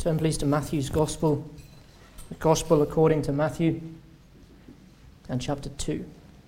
Turn please to Matthew's Gospel, the Gospel according to Matthew, and chapter 2.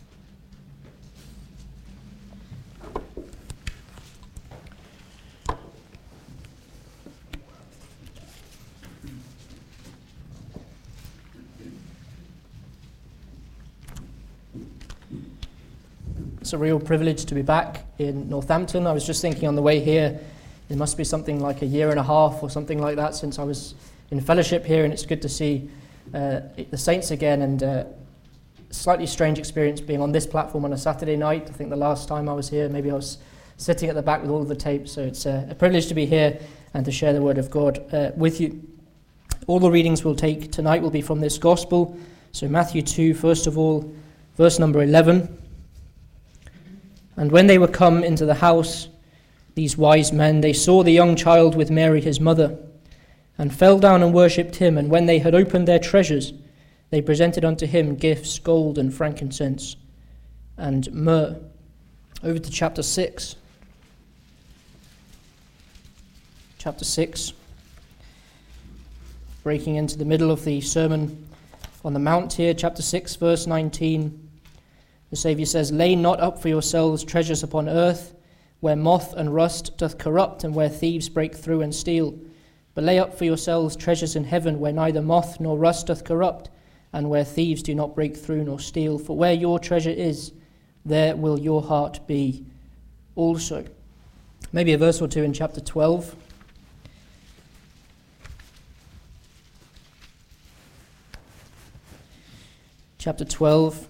It's a real privilege to be back in Northampton. I was just thinking on the way here, it must be something like a year and a half or something like that since I was in fellowship here, and it's good to see the saints again, and slightly strange experience being on this platform on a Saturday night. I think the last time I was here, maybe I was sitting at the back with all of the tapes, so it's a privilege to be here and to share the Word of God with you. All the readings we'll take tonight will be from this Gospel. So Matthew 2, first of all, verse number 11. And when they were come into the house, these wise men, they saw the young child with Mary his mother, and fell down and worshipped him. And when they had opened their treasures, they presented unto him gifts, gold and frankincense and myrrh. Over to chapter 6. Chapter 6, breaking into the middle of the Sermon on the Mount here, chapter 6, verse 19. The Saviour says, Lay not up for yourselves treasures upon earth, where moth and rust doth corrupt, and where thieves break through and steal. But lay up for yourselves treasures in heaven, where neither moth nor rust doth corrupt, and where thieves do not break through nor steal. For where your treasure is, there will your heart be also. Maybe a verse or two in chapter 12. Chapter 12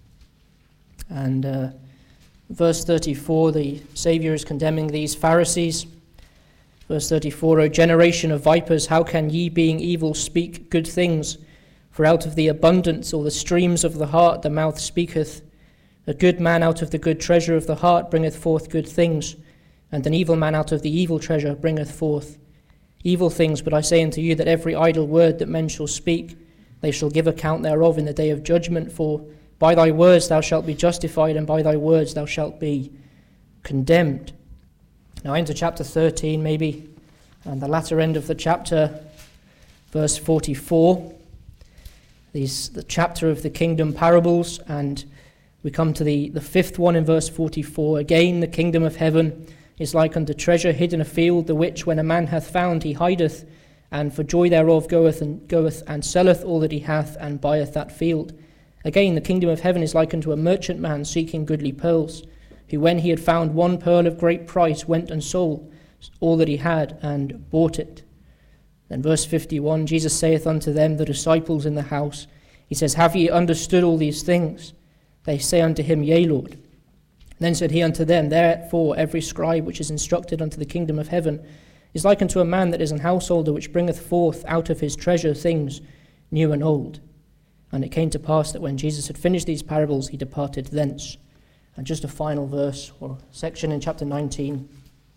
and verse 34, the Saviour is condemning these Pharisees. Verse 34, O generation of vipers, how can ye, being evil, speak good things? For out of the abundance or the streams of the heart the mouth speaketh. A good man out of the good treasure of the heart bringeth forth good things, and an evil man out of the evil treasure bringeth forth evil things. But I say unto you that every idle word that men shall speak, they shall give account thereof in the day of judgment. For by thy words thou shalt be justified, and by thy words thou shalt be condemned. Now into chapter 13 maybe, and the latter end of the chapter, verse 44. The chapter of the kingdom parables, and we come to the fifth one in verse 44. Again, the kingdom of heaven is like unto treasure hid in a field, the which when a man hath found he hideth, and for joy thereof goeth and selleth all that he hath, and buyeth that field. Again, the kingdom of heaven is like unto a merchant man seeking goodly pearls, who when he had found one pearl of great price went and sold all that he had and bought it. Then verse 51, Jesus saith unto them, the disciples in the house, he says, Have ye understood all these things? They say unto him, Yea, Lord. Then said he unto them, Therefore every scribe which is instructed unto the kingdom of heaven is like unto a man that is an householder, which bringeth forth out of his treasure things new and old. And it came to pass that when Jesus had finished these parables, he departed thence. And just a final verse or section in chapter 19.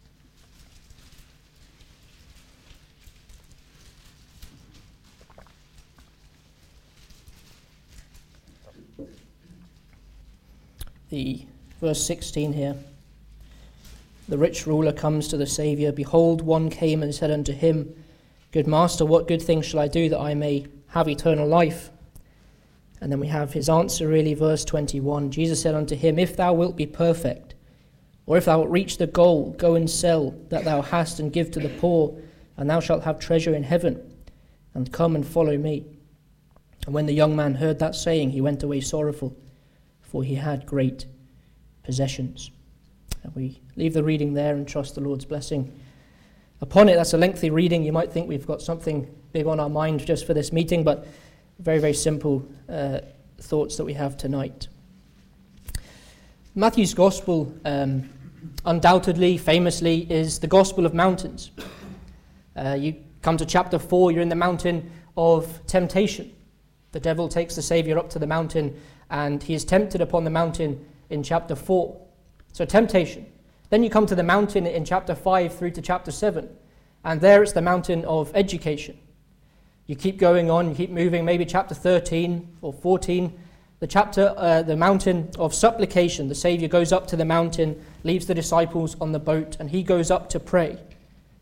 The verse 16 here. The rich ruler comes to the Saviour. Behold, one came and said unto him, Good master, what good thing shall I do that I may have eternal life? And then we have his answer really, verse 21. Jesus said unto him, If thou wilt be perfect, or if thou wilt reach the goal, go and sell that thou hast and give to the poor, and thou shalt have treasure in heaven, and come and follow me. And when the young man heard that saying, he went away sorrowful, for he had great possessions. And we leave the reading there and trust the Lord's blessing upon it. That's a lengthy reading. You might think we've got something big on our mind just for this meeting, but very, very simple thoughts that we have tonight. Matthew's Gospel, undoubtedly, famously, is the Gospel of mountains. You come to chapter 4, you're in the mountain of temptation. The devil takes the Saviour up to the mountain, and he is tempted upon the mountain in chapter 4. So temptation. Then you come to the mountain in chapter 5 through to chapter 7, and there it's the mountain of education. You keep going on, you keep moving, maybe chapter 13 or 14, the mountain of supplication. The Saviour goes up to the mountain, leaves the disciples on the boat, and he goes up to pray.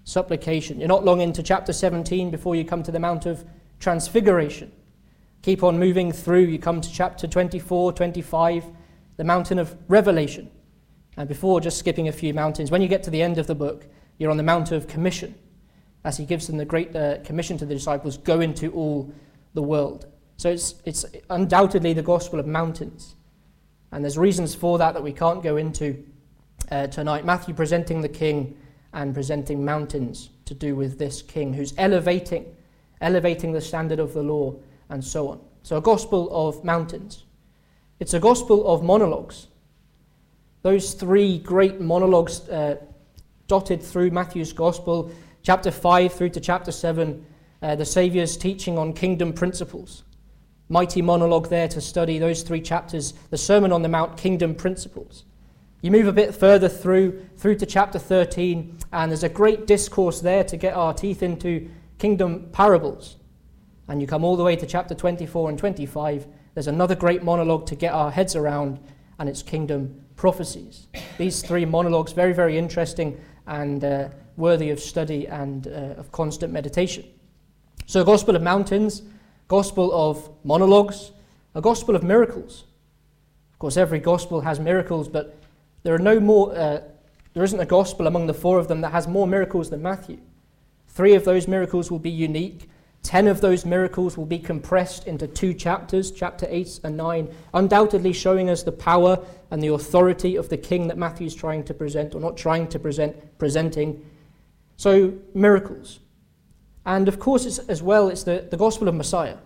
supplication. You're not long into chapter 17 before you come to the Mount of Transfiguration. Keep on moving through, you come to chapter 24, 25, the mountain of Revelation. And before just skipping a few mountains, when you get to the end of the book, you're on the Mount of Commission, as he gives them the great commission to the disciples, go into all the world. So it's undoubtedly the gospel of mountains. And there's reasons for that we can't go into tonight. Matthew presenting the king and presenting mountains to do with this king who's elevating the standard of the law and so on. So a gospel of mountains. It's a gospel of monologues. Those three great monologues dotted through Matthew's gospel, chapter 5 through to chapter 7, the Saviour's teaching on kingdom principles. Mighty monologue there to study those 3 chapters, the Sermon on the Mount, kingdom principles. You move a bit further through to chapter 13, and there's a great discourse there to get our teeth into kingdom parables. And you come all the way to chapter 24 and 25, there's another great monologue to get our heads around, and it's kingdom prophecies. These 3 monologues, very, very interesting and worthy of study and of constant meditation. So a gospel of mountains, gospel of monologues, a gospel of miracles. Of course, every gospel has miracles, but there isn't a gospel among the 4 of them that has more miracles than Matthew. 3 of those miracles will be unique. 10 of those miracles will be compressed into 2 chapters, chapter 8 and 9, undoubtedly showing us the power and the authority of the king that Matthew's trying to present, or not trying to present, presenting. So, miracles. And of course, it's the gospel of Messiah.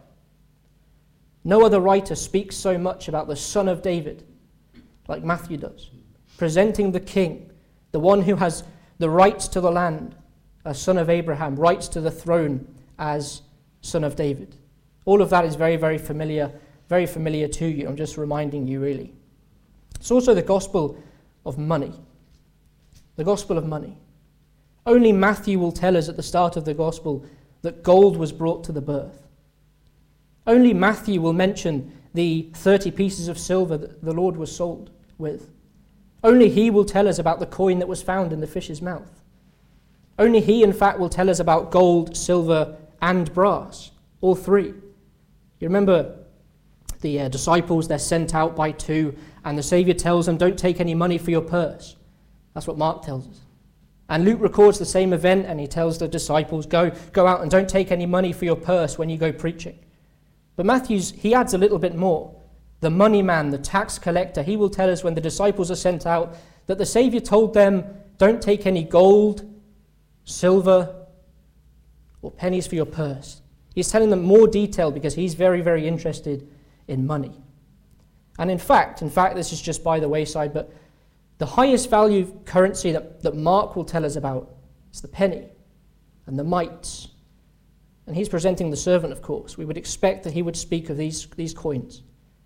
No other writer speaks so much about the Son of David like Matthew does, presenting the king, the one who has the rights to the land, a son of Abraham, rights to the throne as Son of David. All of that is very, very familiar to you. I'm just reminding you, really. It's also the gospel of money. The gospel of money. Only Matthew will tell us at the start of the gospel that gold was brought to the birth. Only Matthew will mention the 30 pieces of silver that the Lord was sold with. Only he will tell us about the coin that was found in the fish's mouth. Only he, in fact, will tell us about gold, silver, and brass, all 3. You remember the disciples, they're sent out by 2, and the Saviour tells them, don't take any money for your purse. That's what Mark tells us. And Luke records the same event, and he tells the disciples, go out and don't take any money for your purse when you go preaching. But he adds a little bit more. The money man, the tax collector, he will tell us when the disciples are sent out that the Saviour told them, don't take any gold, silver, or pennies for your purse. He's telling them more detail because he's very, very interested in money. And in fact, this is just by the wayside, but the highest value currency that Mark will tell us about is the penny and the mites. And he's presenting the servant, of course. We would expect that he would speak of these coins.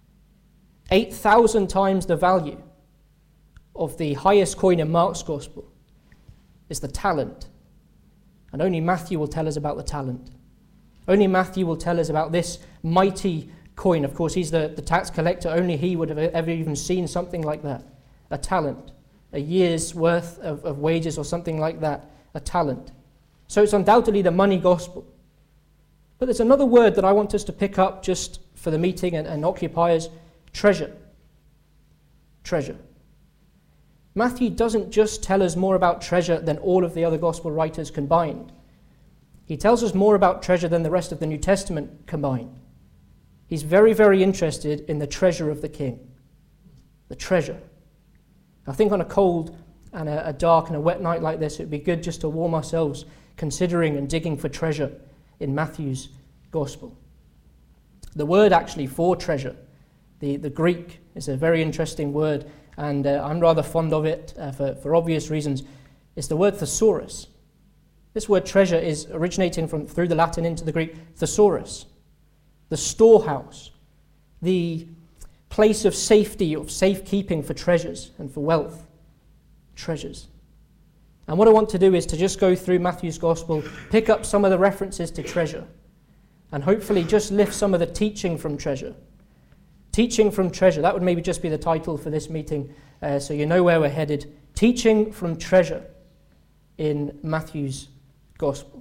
8,000 times the value of the highest coin in Mark's gospel is the talent. And only Matthew will tell us about the talent. Only Matthew will tell us about this mighty coin. Of course, he's the tax collector. Only he would have ever even seen something like that. A talent. A year's worth of wages or something like that. A talent. So it's undoubtedly the money gospel. But there's another word that I want us to pick up just for the meeting and occupiers. Treasure. Treasure. Matthew doesn't just tell us more about treasure than all of the other gospel writers combined. He tells us more about treasure than the rest of the New Testament combined. He's very, very interested in the treasure of the king. The treasure. I think on a cold and a dark and a wet night like this, it would be good just to warm ourselves considering and digging for treasure in Matthew's gospel. The word actually for treasure, the Greek, is a very interesting word, and I'm rather fond of it for obvious reasons. It's the word thesaurus. This word treasure is originating through the Latin into the Greek thesaurus, the storehouse, the place of safety, of safekeeping for treasures and for wealth. Treasures. And what I want to do is to just go through Matthew's gospel, pick up some of the references to treasure, and hopefully just lift some of the teaching from treasure. Teaching from treasure, that would maybe just be the title for this meeting, so you know where we're headed. Teaching from treasure in Matthew's gospel.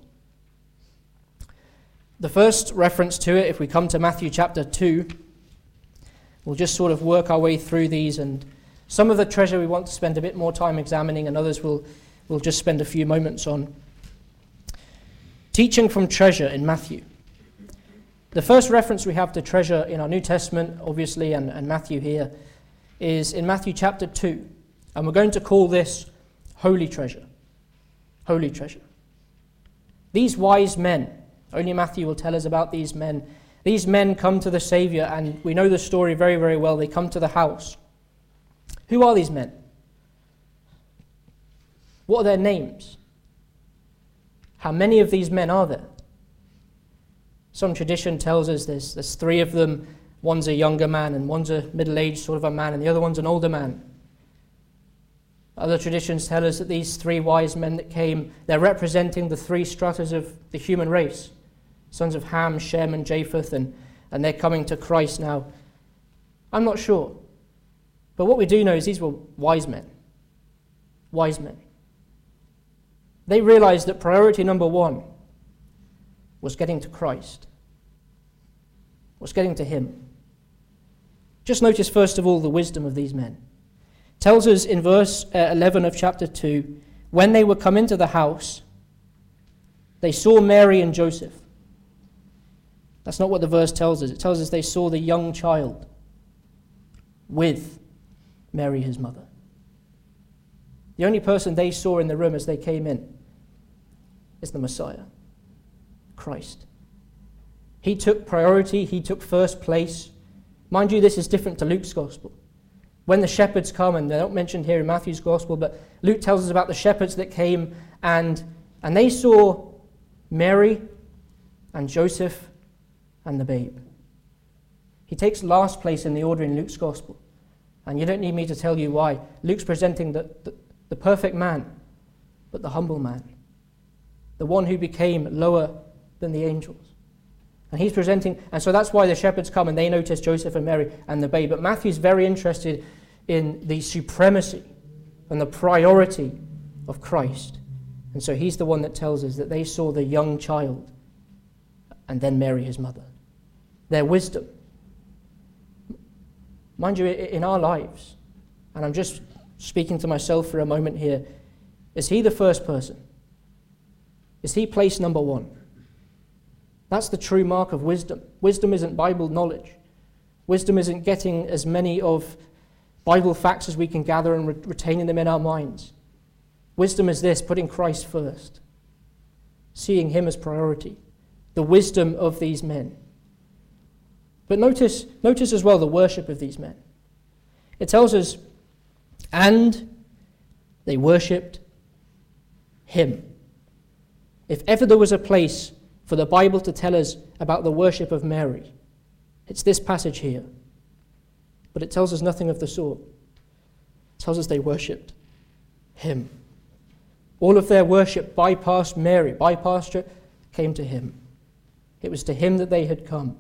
The first reference to it, if we come to Matthew chapter 2, we'll just sort of work our way through these, and some of the treasure we want to spend a bit more time examining, and others we'll just spend a few moments on. Teaching from treasure in Matthew. The first reference we have to treasure in our New Testament, obviously, and Matthew here, is in Matthew chapter 2. And we're going to call this holy treasure. Holy treasure. These wise men, only Matthew will tell us about these men. These men come to the Saviour, and we know the story very, very well. They come to the house. Who are these men? What are their names? How many of these men are there? Some tradition tells us there's three of them. One's a younger man, and one's a middle-aged sort of a man, and the other one's an older man. Other traditions tell us that these three wise men that came, they're representing the three stratas of the human race. Sons of Ham, Shem, and Japheth, and they're coming to Christ now. I'm not sure. But what we do know is these were wise men. Wise men. They realized that priority number one was getting to Christ. Was getting to Him. Just notice first of all the wisdom of these men. It tells us in verse 11 of chapter 2, when they were come into the house, they saw Mary and Joseph. That's not what the verse tells us. It tells us they saw the young child with Mary, his mother. The only person they saw in the room as they came in is the Messiah, Christ. He took priority, he took first place. Mind you, this is different to Luke's gospel. When the shepherds come, and they're not mentioned here in Matthew's gospel, but Luke tells us about the shepherds that came, and they saw Mary and Joseph and the babe. He takes last place in the order in Luke's gospel. And you don't need me to tell you why. Luke's presenting the perfect man, but the humble man. The one who became lower than the angels. And he's presenting, and so that's why the shepherds come and they notice Joseph and Mary and the babe. But Matthew's very interested in the supremacy and the priority of Christ. And so he's the one that tells us that they saw the young child and then Mary, his mother. Their wisdom. Mind you, in our lives, and I'm just speaking to myself for a moment here, is he the first person? Is he place number one? That's the true mark of wisdom. Wisdom isn't Bible knowledge. Wisdom isn't getting as many of Bible facts as we can gather and retaining them in our minds. Wisdom is this, putting Christ first. Seeing him as priority. The wisdom of these men. But notice as well the worship of these men. It tells us, and they worshipped him. If ever there was a place for the Bible to tell us about the worship of Mary, it's this passage here. But it tells us nothing of the sort. It tells us they worshipped him. All of their worship bypassed Mary, bypassed her, came to him. It was to him that they had come.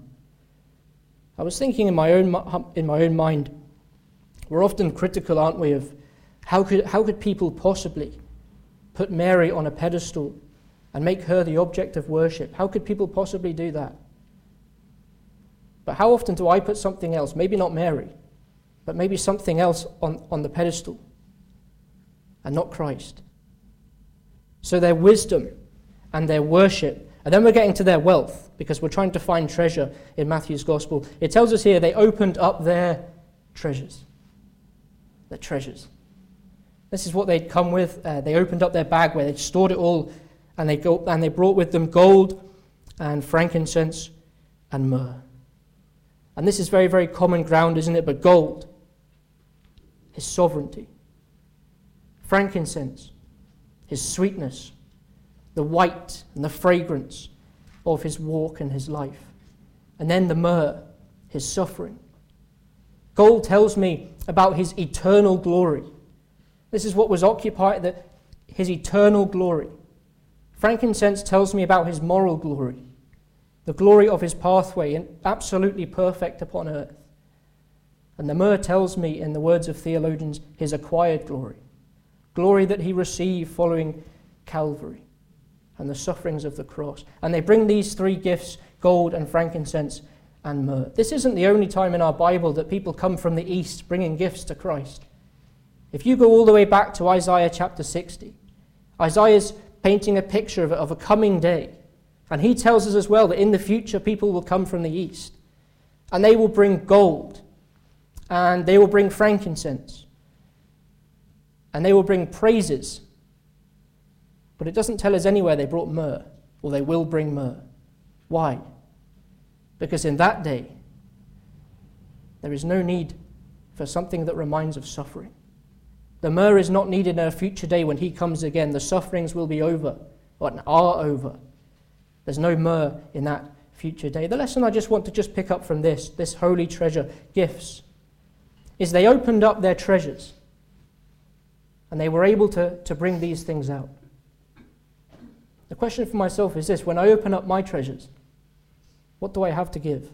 I was thinking in my own mind, we're often critical, aren't we, of how could people possibly put Mary on a pedestal and make her the object of worship? How could people possibly do that? But how often do I put something else, maybe not Mary, but maybe something else on the pedestal and not Christ? So their wisdom and their worship, and then we're getting to their wealth, because we're trying to find treasure in Matthew's gospel. It tells us here they opened up their treasures. Their treasures. This is what they'd come with. They opened up their bag where they'd stored it all, and they brought with them gold and frankincense and myrrh. And this is very, very common ground, isn't it? But gold, his sovereignty. Frankincense, his sweetness. The white and the fragrance of his walk and his life. And then the myrrh, his suffering. Gold tells me about his eternal glory. This is what was occupied, his eternal glory. Frankincense tells me about his moral glory, the glory of his pathway, and absolutely perfect upon earth. And the myrrh tells me, in the words of theologians, his acquired glory, glory that he received following Calvary. and the sufferings of the cross. And they bring these three gifts, gold and frankincense and myrrh. This isn't the only time in our Bible that people come from the east bringing gifts to Christ. If you go all the way back to Isaiah chapter 60, Isaiah's painting a picture of a coming day. And he tells us as well that in the future people will come from the east. And they will bring gold. And they will bring frankincense. And they will bring praises. But it doesn't tell us anywhere they brought myrrh, or they will bring myrrh. Why? Because in that day, there is no need for something that reminds of suffering. The myrrh is not needed in a future day when he comes again. The sufferings will be over, or are over. There's no myrrh in that future day. The lesson I just want to pick up from this holy treasure, gifts, is they opened up their treasures and they were able to bring these things out. The question for myself is this: when I open up my treasures, what do I have to give?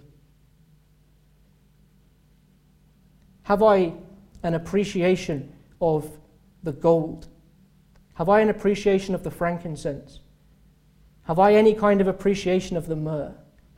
Have I an appreciation of the gold? Have I an appreciation of the frankincense? Have I any kind of appreciation of the myrrh?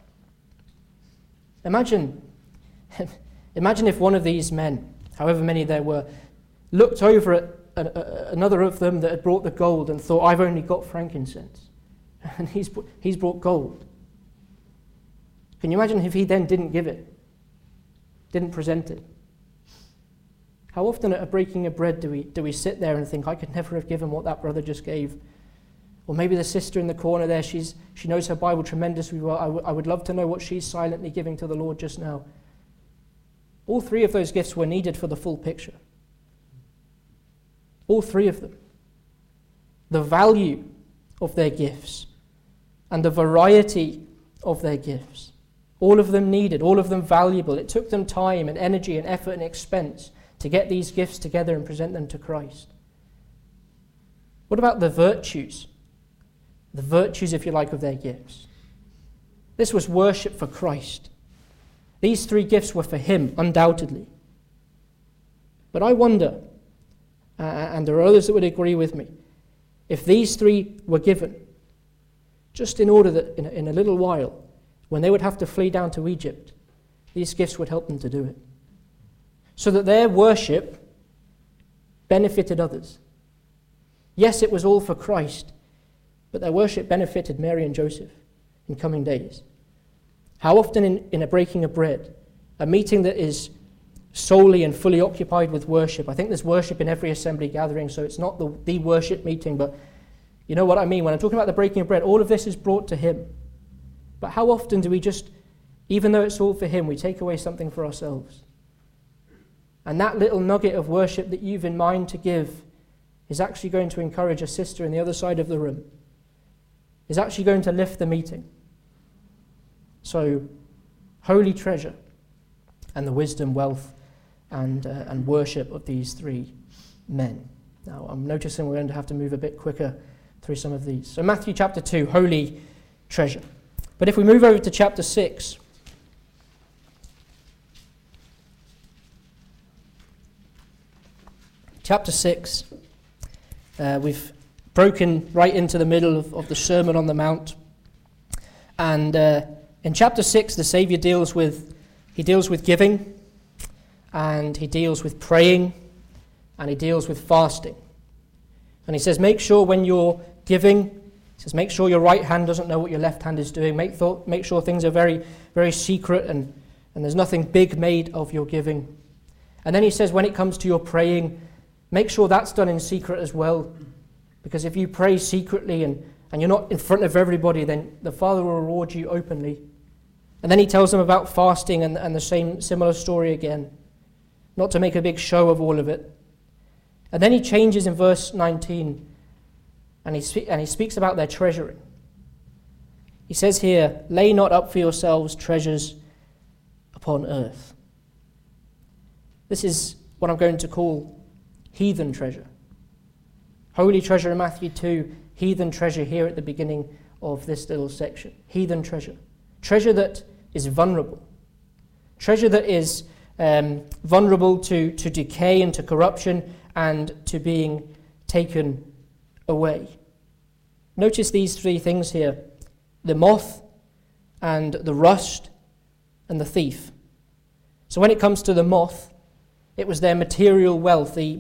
Imagine if one of these men, however many there were, looked over at another of them that had brought the gold and thought, I've only got frankincense. And he's brought gold. Can you imagine if he then didn't give it? Didn't present it? How often at a breaking of bread do we sit there and think, I could never have given what that brother just gave? Or maybe the sister in the corner there, she knows her Bible tremendously well. I would love to know what she's silently giving to the Lord just now. All three of those gifts were needed for the full picture. All three of them. The value of their gifts and the variety of their gifts. All of them needed, all of them valuable. It took them time and energy and effort and expense to get these gifts together and present them to Christ. What about the virtues? The virtues, if you like, of their gifts. This was worship for Christ. These three gifts were for him, undoubtedly. But I wonder, and there are others that would agree with me, if these three were given just in order that in a little while, when they would have to flee down to Egypt, these gifts would help them to do it. So that their worship benefited others. Yes, it was all for Christ, but their worship benefited Mary and Joseph in coming days. How often in a breaking of bread, a meeting that is solely and fully occupied with worship. I think there's worship in every assembly gathering, so it's not the worship meeting, but you know what I mean. When I'm talking about the breaking of bread, all of this is brought to him. But how often do we just, even though it's all for him, we take away something for ourselves? And that little nugget of worship that you've in mind to give is actually going to encourage a sister in the other side of the room, is actually going to lift the meeting. So, holy treasure and the wisdom, wealth, and worship of these three men. Now, I'm noticing we're going to have to move a bit quicker through some of these. So, Matthew chapter 2, holy treasure. But if we move over to chapter 6, we've broken right into the middle of the Sermon on the Mount. And in chapter 6, the Saviour deals with giving, and he deals with praying, and he deals with fasting. And he says, make sure when you're giving, he says, make sure your right hand doesn't know what your left hand is doing. Make sure things are very, very secret, and there's nothing big made of your giving. And then he says, when it comes to your praying, make sure that's done in secret as well. Because if you pray secretly and you're not in front of everybody, then the Father will reward you openly. And then he tells them about fasting and the similar story again. Not to make a big show of all of it. And then he changes in verse 19 and he speaks about their treasuring. He says here, lay not up for yourselves treasures upon earth. This is what I'm going to call heathen treasure. Holy treasure in Matthew 2, heathen treasure here at the beginning of this little section. Heathen treasure. Treasure that is vulnerable. Treasure that is vulnerable to decay and to corruption and to being taken away. Notice these three things here: the moth and the rust and the thief. So when it comes to the moth, it was their material wealth, the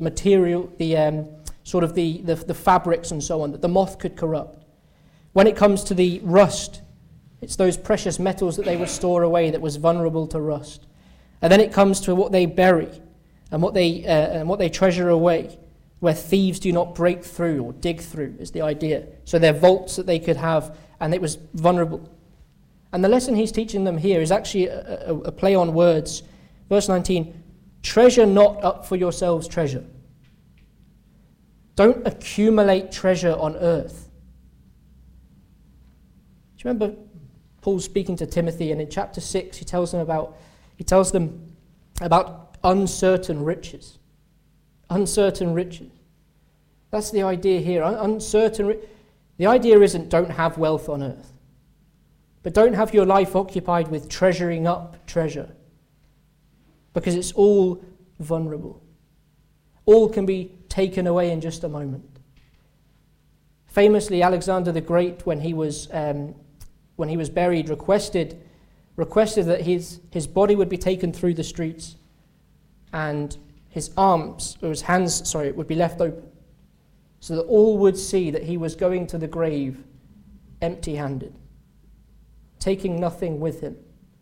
fabrics and so on that the moth could corrupt. When it comes to the rust, it's those precious metals that they would store away that was vulnerable to rust. And then it comes to what they bury and what they treasure away, where thieves do not break through or dig through, is the idea. So they're vaults that they could have, and it was vulnerable. And the lesson he's teaching them here is actually a play on words. Verse 19, treasure not up for yourselves treasure. Don't accumulate treasure on earth. Do you remember Paul speaking to Timothy, and in chapter 6 he tells them about uncertain riches. Uncertain riches. That's the idea here. The idea isn't don't have wealth on earth, but don't have your life occupied with treasuring up treasure, because it's all vulnerable. All can be taken away in just a moment. Famously, Alexander the Great, when he was buried, requested that his body would be taken through the streets, and his hands would be left open, so that all would see that he was going to the grave empty-handed, taking nothing with him.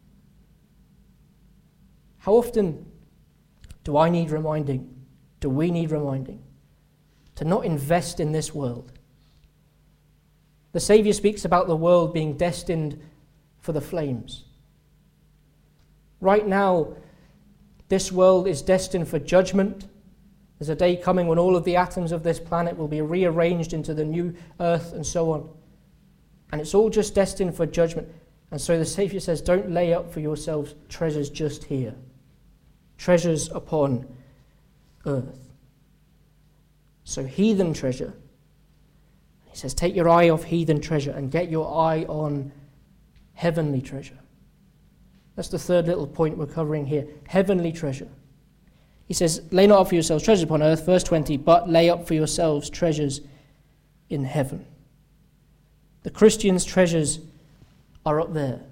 How often do I need reminding? Do we need reminding to not invest in this world? The Saviour speaks about the world being destined for the flames. Right now, this world is destined for judgment. There's a day coming when all of the atoms of this planet will be rearranged into the new earth and so on. And it's all just destined for judgment. And so the Saviour says, don't lay up for yourselves treasures just here. Treasures upon earth. So heathen treasure. He says, take your eye off heathen treasure and get your eye on heavenly treasure. That's the third little point we're covering here. Heavenly treasure. He says, lay not up for yourselves treasures upon earth, verse 20, but lay up for yourselves treasures in heaven. The Christian's treasures are up there.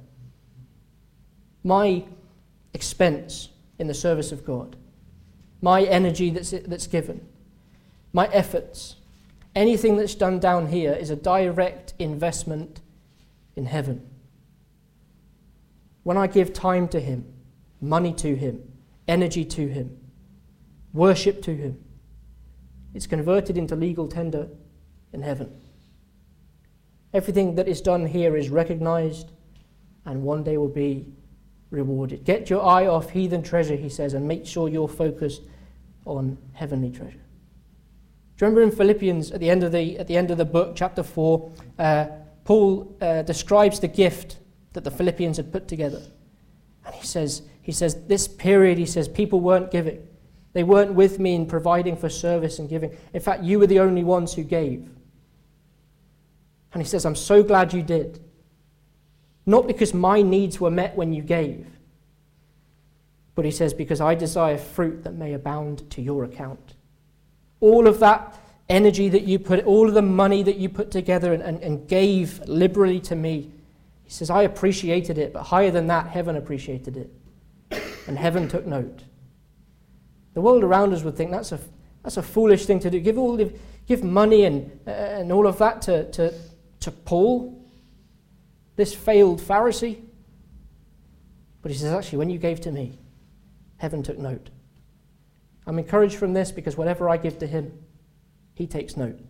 My expense in the service of God, my energy that's given, my efforts, anything that's done down here is a direct investment in heaven. When I give time to Him, money to Him, energy to Him, worship to Him, it's converted into legal tender in heaven. Everything that is done here is recognized and one day will be rewarded. Get your eye off heathen treasure, he says, and make sure you're focused on heavenly treasure. Do you remember in Philippians at the end of the book, chapter 4, Paul describes the gift that the Philippians had put together. And he says this period, he says, people weren't giving. They weren't with me in providing for service and giving. In fact, you were the only ones who gave. And he says, I'm so glad you did. Not because my needs were met when you gave, but he says, because I desire fruit that may abound to your account. All of that energy that you put, all of the money that you put together and gave liberally to me, he says, I appreciated it, but higher than that, heaven appreciated it. And heaven took note. The world around us would think that's a foolish thing to do. Give money and all of that to Paul, this failed Pharisee. But he says, actually, when you gave to me, heaven took note. I'm encouraged from this because whatever I give to him, he takes note.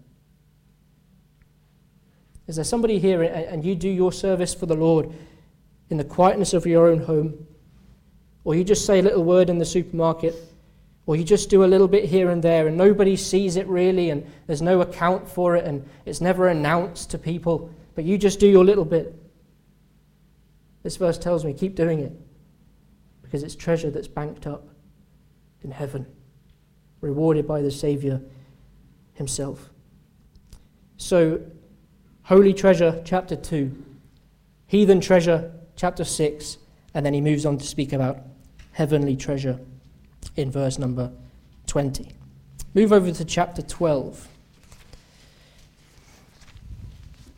Is there somebody here and you do your service for the Lord in the quietness of your own home, or you just say a little word in the supermarket, or you just do a little bit here and there and nobody sees it really and there's no account for it and it's never announced to people, but you just do your little bit? This verse tells me, keep doing it, because it's treasure that's banked up in heaven, rewarded by the Saviour himself. So, holy treasure, chapter 2, heathen treasure, chapter 6, and then he moves on to speak about heavenly treasure in verse number 20. Move over to chapter 12.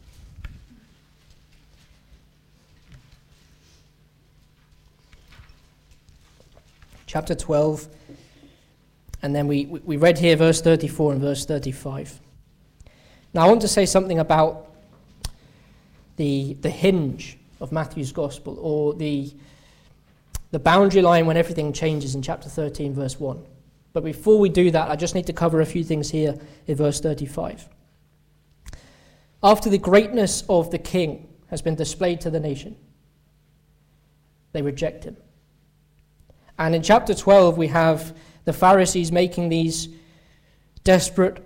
chapter 12, and then we read here verse 34 and verse 35. Now I want to say something about the hinge of Matthew's gospel, or the boundary line when everything changes in chapter 13, verse 1. But before we do that, I just need to cover a few things here in verse 35. After the greatness of the king has been displayed to the nation, they reject him. And in chapter 12, we have the Pharisees making these desperate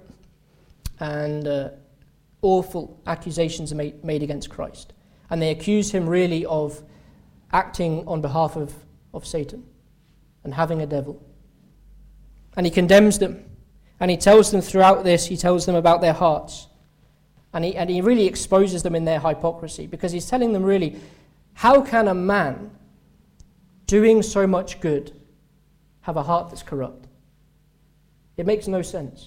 and awful accusations made against Christ. And they accuse him really of acting on behalf of Satan and having a devil. And he condemns them. And he tells them throughout this, he tells them about their hearts. And he really exposes them in their hypocrisy, because he's telling them really, how can a man doing so much good have a heart that's corrupt? It makes no sense.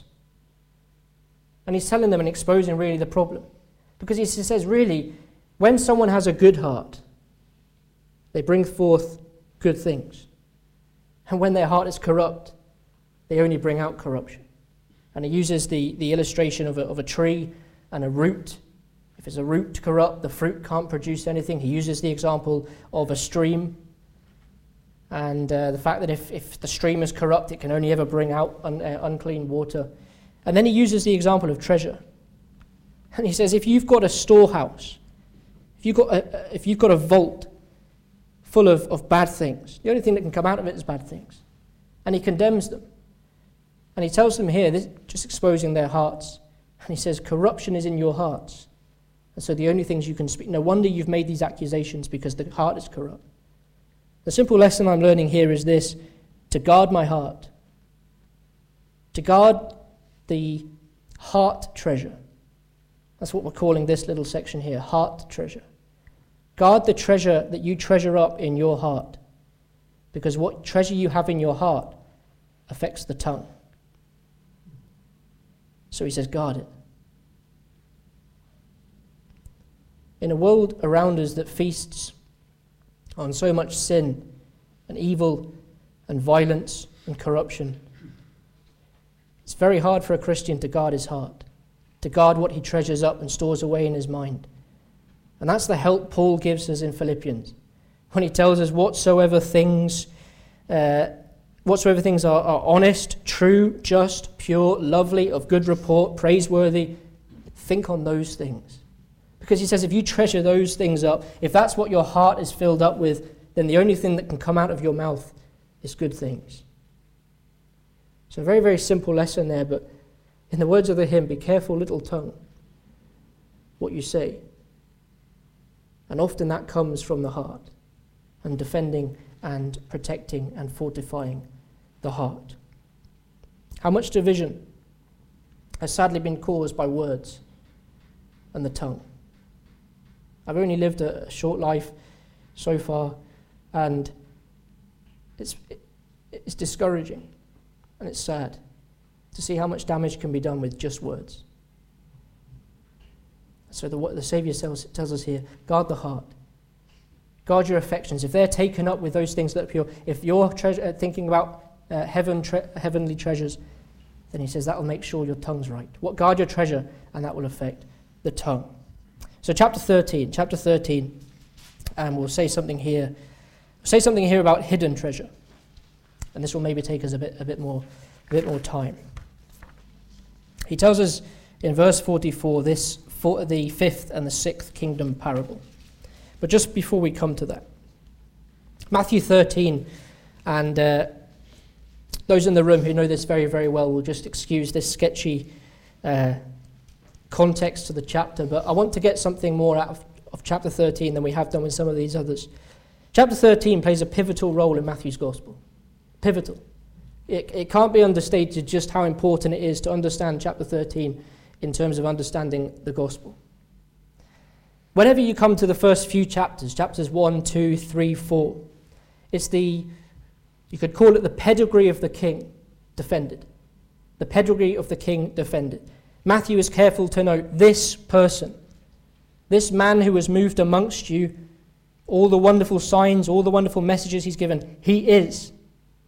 And he's telling them and exposing really the problem. Because he says, really, when someone has a good heart, they bring forth good things. And when their heart is corrupt, they only bring out corruption. And he uses the illustration of a tree and a root. If it's a root corrupt, the fruit can't produce anything. He uses the example of a stream. And the fact that if the stream is corrupt, it can only ever bring out unclean water. And then he uses the example of treasure. And he says, if you've got a storehouse, if you've got a vault full of bad things, the only thing that can come out of it is bad things. And he condemns them. And he tells them here, just exposing their hearts. And he says, corruption is in your hearts. And so the only things you can speak, no wonder you've made these accusations, because the heart is corrupt. The simple lesson I'm learning here is this: to guard my heart. To guard the heart treasure. That's what we're calling this little section here, heart treasure. Guard the treasure that you treasure up in your heart, because what treasure you have in your heart affects the tongue. So he says, guard it. In a world around us that feasts on so much sin and evil and violence and corruption, it's very hard for a Christian to guard his heart, to guard what he treasures up and stores away in his mind. And that's the help Paul gives us in Philippians, when he tells us whatsoever things are honest, true, just, pure, lovely, of good report, praiseworthy, think on those things. Because he says if you treasure those things up, if that's what your heart is filled up with, then the only thing that can come out of your mouth is good things. So a very, very simple lesson there, but in the words of the hymn, be careful, little tongue, what you say. And often that comes from the heart, and defending and protecting and fortifying the heart. How much division has sadly been caused by words and the tongue? I've only lived a short life so far, and it's discouraging and it's sad to see how much damage can be done with just words. So the Saviour tells us here, guard the heart. Guard your affections. If they're taken up with those things that are pure, if you're thinking about heavenly treasures, then he says that will make sure your tongue's right. Guard your treasure, and that will affect the tongue. So chapter 13, and we'll say something here. Say something here about hidden treasure, and this will maybe take us a bit more time. He tells us in verse 44 the fifth and the sixth kingdom parable. But just before we come to that, Matthew 13, and those in the room who know this very, very well will just excuse this sketchy context to the chapter, but I want to get something more out of chapter 13 than we have done with some of these others. Chapter 13 plays a pivotal role in Matthew's gospel. Pivotal. It can't be understated just how important it is to understand chapter 13 in terms of understanding the gospel. Whenever you come to the first few chapters, chapters 1, 2, 3, 4, it's you could call it the pedigree of the king defended. The pedigree of the king defended. Matthew is careful to note this person, this man who has moved amongst you, all the wonderful signs, all the wonderful messages he's given, he is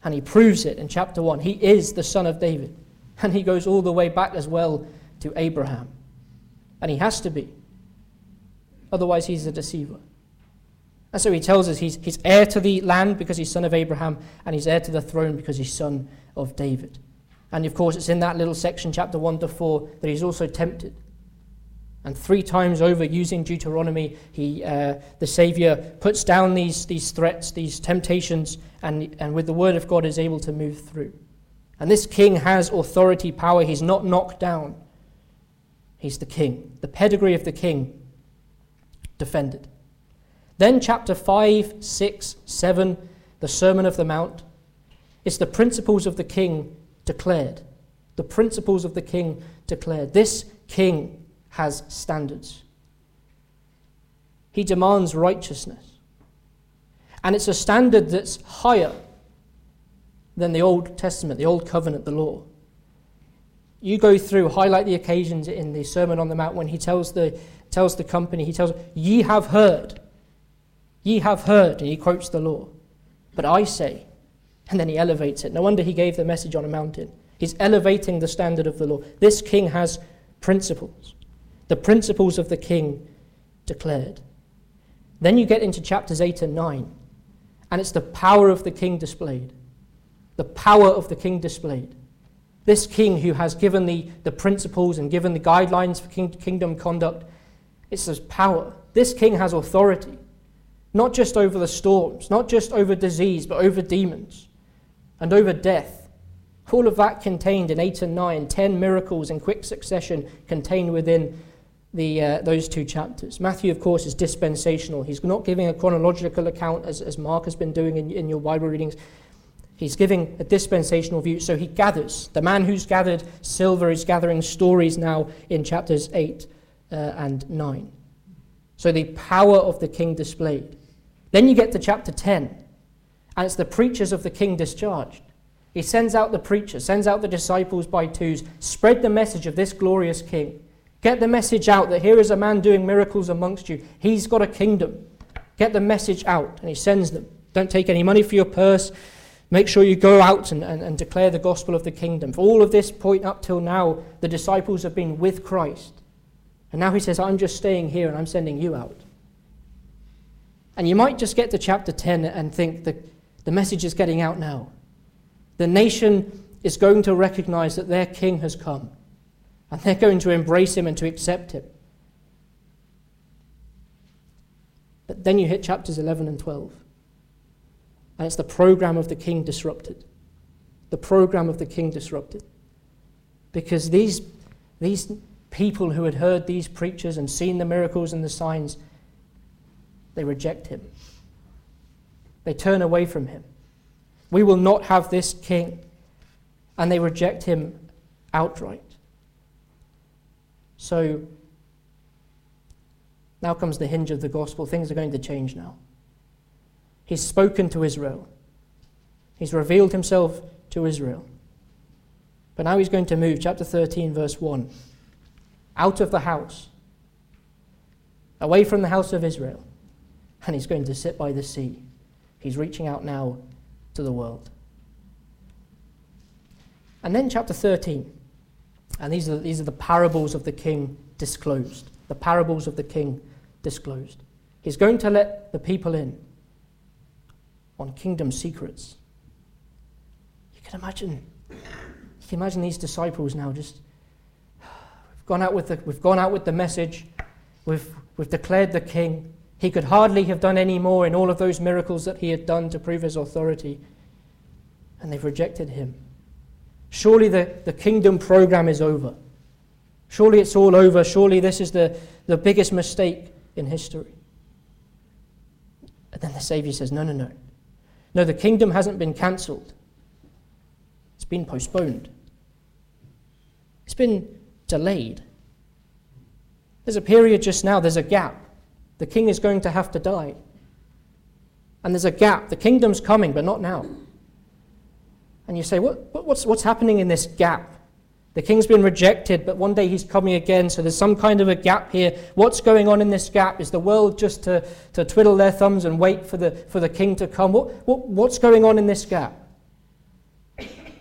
And he proves it in chapter 1. He is the son of David. And he goes all the way back as well to Abraham. And he has to be. Otherwise he's a deceiver. And so he tells us he's heir to the land because he's son of Abraham, and he's heir to the throne because he's son of David. And of course it's in that little section, chapter 1 to 4, that he's also tempted. And 3 times over, using Deuteronomy, the Saviour puts down these threats, these temptations, and with the word of God is able to move through. And this king has authority, power. He's not knocked down. He's the king. The pedigree of the king defended. Then chapter 5, 6, 7, the Sermon of the Mount. It's the principles of the king declared. The principles of the king declared. This king has standards. He demands righteousness. And it's a standard that's higher than the Old Testament, the Old Covenant, the law. You go through, highlight the occasions in the Sermon on the Mount when he tells the company, he tells, ye have heard, and he quotes the law. But I say, and then he elevates it. No wonder he gave the message on a mountain. He's elevating the standard of the law. This king has principles. The principles of the king declared. Then you get into chapters 8 and 9, and it's the power of the king displayed. The power of the king displayed. This king who has given the principles and given the guidelines for kingdom conduct, it's his power. This king has authority, not just over the storms, not just over disease, but over demons and over death. All of that contained in 8 and 9, 10 miracles in quick succession contained within those 2 chapters. Matthew, of course, is dispensational. He's not giving a chronological account as Mark has been doing in your Bible readings. He's giving a dispensational view. So he gathers. The man who's gathered silver is gathering stories now in chapters 8 and 9. So the power of the king displayed. Then you get to chapter 10, and it's the preachers of the king discharged. He sends out the preachers, sends out the disciples by twos, spread the message of this glorious king. Get the message out that here is a man doing miracles amongst you. He's got a kingdom. Get the message out, and he sends them. Don't take any money for your purse. Make sure you go out and declare the gospel of the kingdom. For all of this point up till now, the disciples have been with Christ. And now he says, I'm just staying here and I'm sending you out. And you might just get to chapter 10 and think that the message is getting out now. The nation is going to recognize that their king has come. And they're going to embrace him and to accept him. But then you hit chapters 11 and 12. And it's the program of the king disrupted. The program of the king disrupted. Because these people who had heard these preachers and seen the miracles and the signs, they reject him. They turn away from him. We will not have this king. And they reject him outright. So now comes the hinge of the gospel. Things are going to change now. He's spoken to Israel. He's revealed himself to Israel. But now he's going to move, chapter 13, verse 1, out of the house, away from the house of Israel, and he's going to sit by the sea. He's reaching out now to the world. And then chapter 13, and these are the parables of the king disclosed. The parables of the king disclosed. He's going to let the people in on kingdom secrets. You can imagine these disciples now just, we've gone out with the message, we've declared the king. He could hardly have done any more in all of those miracles that he had done to prove his authority, and they've rejected him. Surely the kingdom program is over. Surely it's all over. Surely this is the biggest mistake in history. And then the Savior says, no. No, the kingdom hasn't been cancelled. It's been postponed. It's been delayed. There's a period just now, there's a gap. The king is going to have to die. And there's a gap. The kingdom's coming, but not now. And you say, what's happening in this gap? The king's been rejected, but one day he's coming again, so there's some kind of a gap here. What's going on in this gap? Is the world just to twiddle their thumbs and wait for the king to come? What's going on in this gap?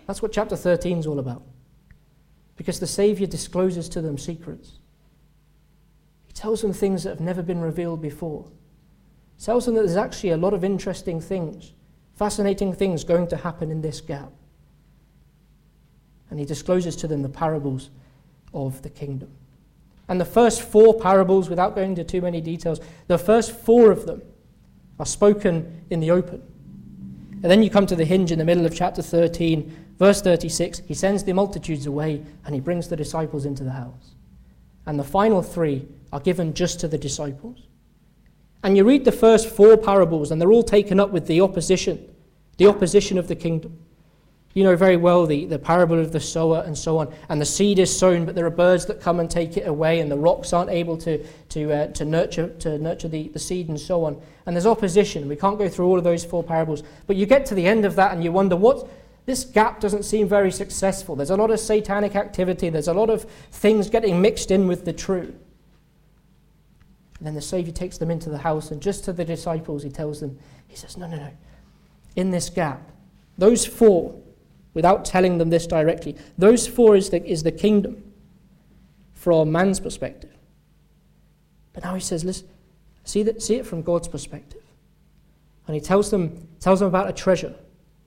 That's what chapter 13 is all about. Because the Saviour discloses to them secrets. He tells them things that have never been revealed before. He tells them that there's actually a lot of interesting things, fascinating things going to happen in this gap. And he discloses to them the parables of the kingdom. And the first 4 parables, without going into too many details, the first 4 of them are spoken in the open. And then you come to the hinge in the middle of chapter 13, verse 36. He sends the multitudes away and he brings the disciples into the house. And the final 3 are given just to the disciples. And you read the first 4 parables and they're all taken up with the opposition of the kingdom. You know very well the parable of the sower and so on. And the seed is sown, but there are birds that come and take it away, and the rocks aren't able to nurture the seed and so on. And there's opposition. We can't go through all of those 4 parables. But you get to the end of that and you wonder, this gap doesn't seem very successful. There's a lot of satanic activity. There's a lot of things getting mixed in with the true. And then the Saviour takes them into the house, and just to the disciples he tells them, he says, no. In this gap, those 4, without telling them this directly, those 4 is the kingdom from man's perspective. But now he says, listen, see it from God's perspective. And he tells them about a treasure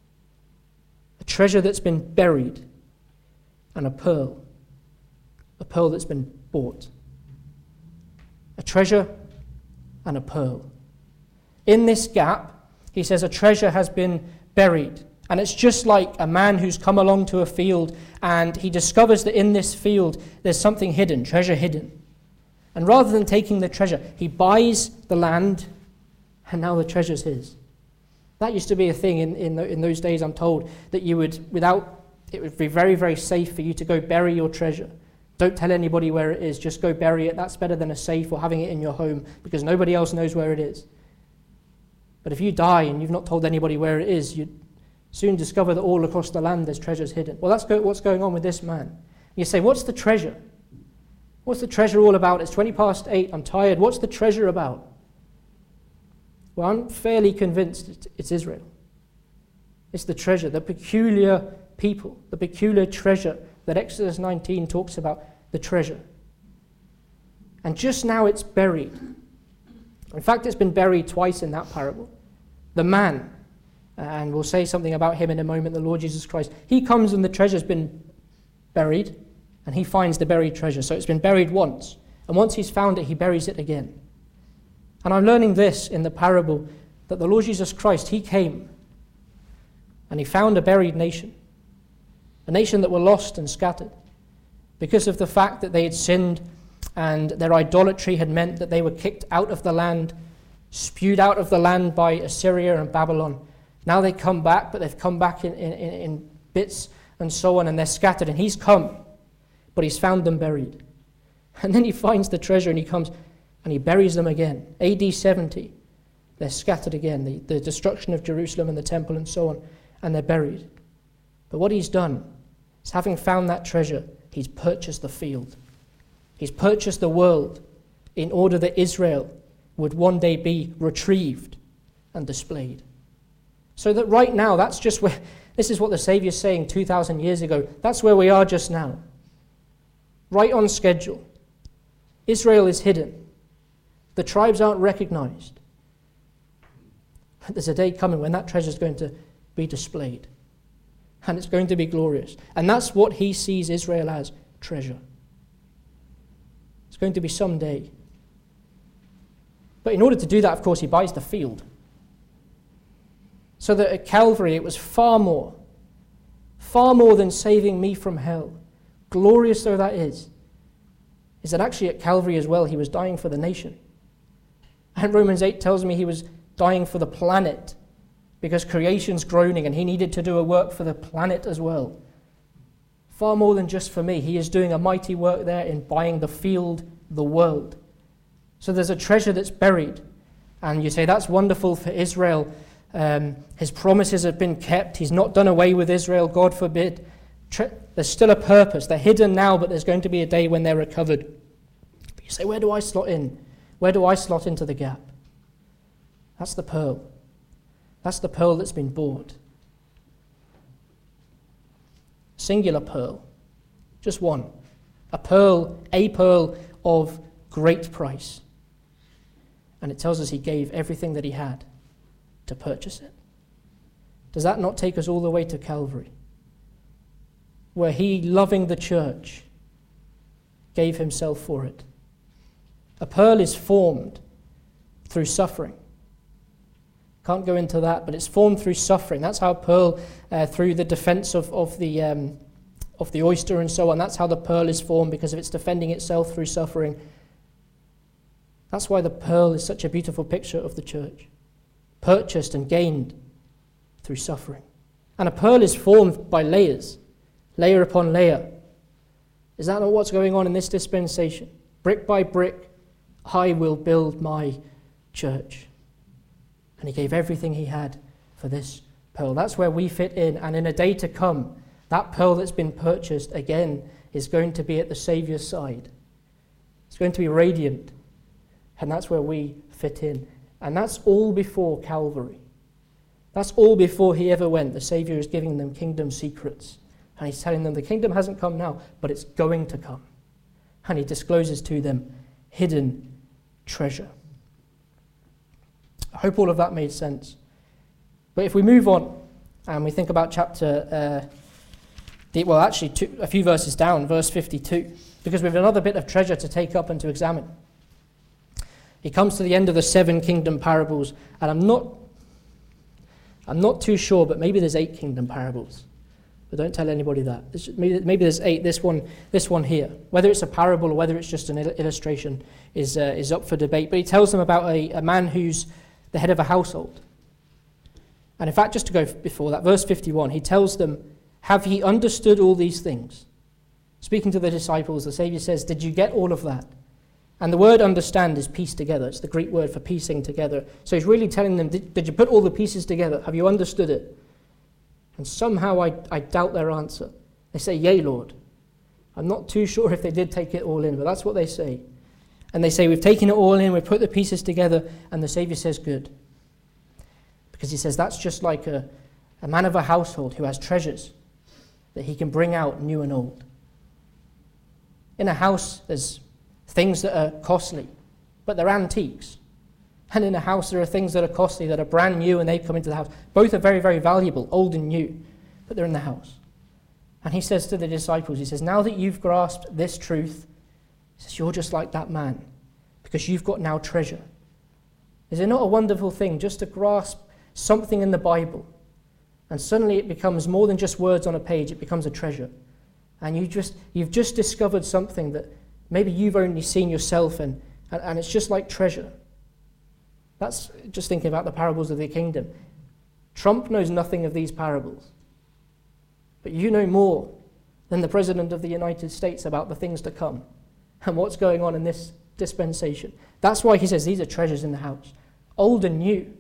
that's been buried, and a pearl that's been bought. A treasure and a pearl. In this gap, he says a treasure has been buried. And it's just like a man who's come along to a field and he discovers that in this field there's something hidden, treasure hidden. And rather than taking the treasure, he buys the land, and now the treasure's his. That used to be a thing in those days, I'm told, that it would be very, very safe for you to go bury your treasure. Don't tell anybody where it is, just go bury it. That's better than a safe or having it in your home, because nobody else knows where it is. But if you die and you've not told anybody where it is, you'd soon discover that all across the land there's treasures hidden. Well, that's what's going on with this man. You say, what's the treasure? What's the treasure all about? It's 8:20, I'm tired. What's the treasure about? Well, I'm fairly convinced it's Israel. It's the treasure, the peculiar people, the peculiar treasure that Exodus 19 talks about, the treasure. And just now it's buried. In fact, it's been buried twice in that parable. The man, and we'll say something about him in a moment, the Lord Jesus Christ, he comes and the treasure's been buried, and he finds the buried treasure. So it's been buried once, and once he's found it, he buries it again. And I'm learning this in the parable, that the Lord Jesus Christ, he came, and he found a buried nation, a nation that were lost and scattered, because of the fact that they had sinned, and their idolatry had meant that they were kicked out of the land, spewed out of the land by Assyria and Babylon. Now they come back, but they've come back in bits and so on, and they're scattered. And he's come, but he's found them buried. And then he finds the treasure, and he comes, and he buries them again. AD 70, they're scattered again. The destruction of Jerusalem and the temple and so on, and they're buried. But what he's done is, having found that treasure, he's purchased the field. He's purchased the world in order that Israel would one day be retrieved and displayed. So that right now, that's just where, this is what the Saviour's saying 2,000 years ago. That's where we are just now. Right on schedule. Israel is hidden. The tribes aren't recognized. But there's a day coming when that treasure is going to be displayed. And it's going to be glorious. And that's what he sees Israel as, treasure. It's going to be someday. But in order to do that, of course, he buys the field. So that at Calvary it was far more than saving me from hell, glorious though that is that actually at Calvary as well he was dying for the nation. And Romans 8 tells me he was dying for the planet, because creation's groaning and he needed to do a work for the planet as well. Far more than just for me. He is doing a mighty work there in buying the field, the world. So there's a treasure that's buried. And you say, that's wonderful for Israel. His promises have been kept. He's not done away with Israel, God forbid. There's still a purpose. They're hidden now, but there's going to be a day when they're recovered. But you say, where do I slot in? Where do I slot into the gap? That's the pearl. That's the pearl that's been bought. singular pearl, just one. A pearl of great price. And it tells us he gave everything that he had to purchase it. Does that not take us all the way to Calvary, where he, loving the church, gave himself for it? A pearl is formed through suffering. Can't go into that, but it's formed through suffering. That's how a pearl, through the defense of the oyster and so on, that's how the pearl is formed, because of its defending itself through suffering. That's why the pearl is such a beautiful picture of the church, purchased and gained through suffering. And a pearl is formed by layers, layer upon layer. Is that not what's going on in this dispensation? Brick by brick, I will build my church. And he gave everything he had for this pearl. That's where we fit in. And in a day to come, that pearl that's been purchased again is going to be at the Saviour's side. It's going to be radiant. And that's where we fit in. And that's all before Calvary. That's all before he ever went. The Saviour is giving them kingdom secrets. And he's telling them the kingdom hasn't come now, but it's going to come. And he discloses to them hidden treasure. I hope all of that made sense. But if we move on and we think about chapter, a few verses down, verse 52, because we have another bit of treasure to take up and to examine. He comes to the end of the 7 kingdom parables, and I'm not too sure, but maybe there's 8 kingdom parables. But don't tell anybody that. Maybe there's 8. This one here, whether it's a parable or whether it's just an illustration, is up for debate. But he tells them about a man who's the head of a household. And in fact, just to go before that, verse 51, he tells them, have ye understood all these things? Speaking to the disciples, the Saviour says, did you get all of that? And the word understand is piece together. It's the Greek word for piecing together. So he's really telling them, did you put all the pieces together? Have you understood it? And somehow I doubt their answer. They say, yea, Lord. I'm not too sure if they did take it all in, but that's what they say. And they say, we've taken it all in, we've put the pieces together, and the Saviour says, good. Because he says that's just like a man of a household who has treasures that he can bring out new and old. In a house, there's things that are costly, but they're antiques. And in a house, there are things that are costly, that are brand new, and they come into the house. Both are very, very valuable, old and new, but they're in the house. And he says to the disciples, he says, now that you've grasped this truth, he says, you're just like that man, because you've got now treasure. Is it not a wonderful thing just to grasp something in the Bible, and suddenly it becomes more than just words on a page, it becomes a treasure. And you've just discovered something that maybe you've only seen yourself, and it's just like treasure. That's just thinking about the parables of the kingdom. Trump knows nothing of these parables. But you know more than the President of the United States about the things to come and what's going on in this dispensation. That's why he says these are treasures in the house, old and new.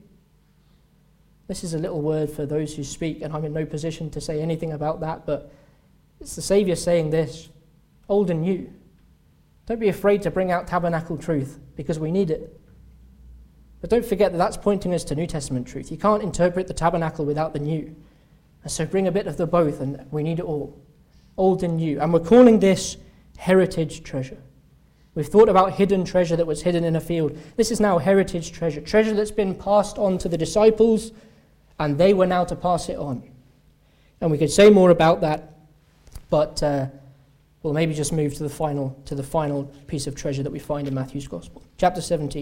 This is a little word for those who speak, and I'm in no position to say anything about that, but it's the Saviour saying this, old and new. Don't be afraid to bring out tabernacle truth, because we need it. But don't forget that that's pointing us to New Testament truth. You can't interpret the tabernacle without the new. And so bring a bit of the both, and we need it all, old and new. And we're calling this heritage treasure. We've thought about hidden treasure that was hidden in a field. This is now heritage treasure, treasure that's been passed on to the disciples, and they were now to pass it on. And we could say more about that, but we'll maybe just move to the final piece of treasure that we find in Matthew's Gospel. Chapter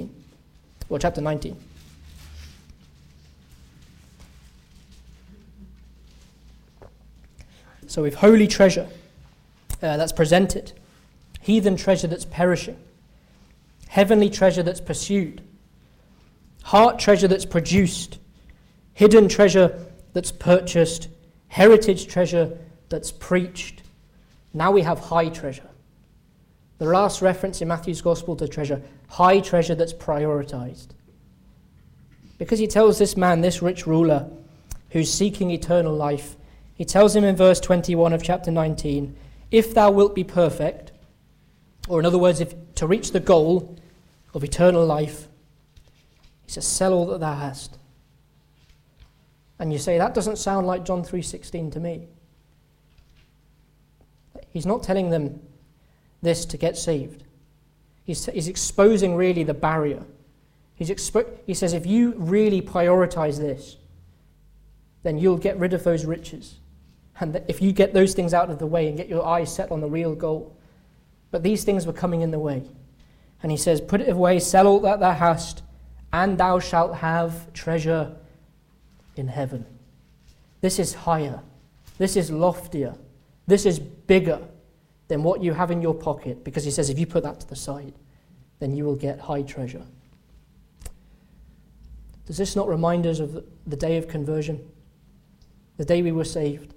19. So we've holy treasure that's presented, heathen treasure that's perishing, heavenly treasure that's pursued, heart treasure that's produced, hidden treasure that's purchased, heritage treasure that's preached. Now we have high treasure. The last reference in Matthew's Gospel to treasure, high treasure that's prioritized. Because he tells this man, this rich ruler, who's seeking eternal life, he tells him in verse 21 of chapter 19, if thou wilt be perfect, or in other words, if to reach the goal of eternal life, he says, sell all that thou hast. And you say, that doesn't sound like John 3:16 to me. He's not telling them this to get saved. He's exposing really the barrier. He says, if you really prioritize this, then you'll get rid of those riches. And if you get those things out of the way and get your eyes set on the real goal. But these things were coming in the way. And he says, put it away, sell all that thou hast, and thou shalt have treasure in heaven. This is higher. This is loftier. This is bigger than what you have in your pocket. Because he says, if you put that to the side, then you will get high treasure. Does this not remind us of the day of conversion? The day we were saved?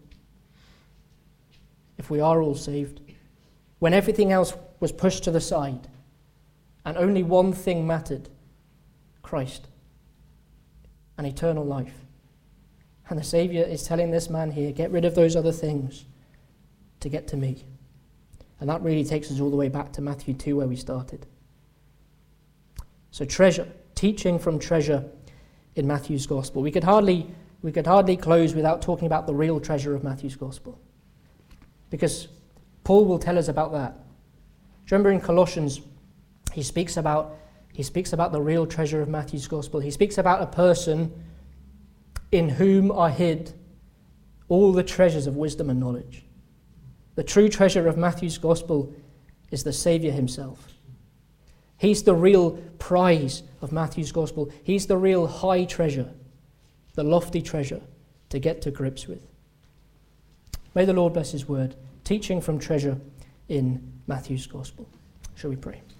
If we are all saved. When everything else was pushed to the side and only one thing mattered, Christ and eternal life. And the Saviour is telling this man here, get rid of those other things to get to me. And that really takes us all the way back to Matthew 2 where we started. So treasure, teaching from treasure in Matthew's Gospel. We could hardly close without talking about the real treasure of Matthew's Gospel. Because Paul will tell us about that. Do you remember in Colossians, he speaks about the real treasure of Matthew's Gospel. He speaks about a person in whom are hid all the treasures of wisdom and knowledge. The true treasure of Matthew's Gospel is the Saviour himself. He's the real prize of Matthew's Gospel. He's the real high treasure, the lofty treasure to get to grips with. May the Lord bless his word, teaching from treasure in Matthew's Gospel. Shall we pray?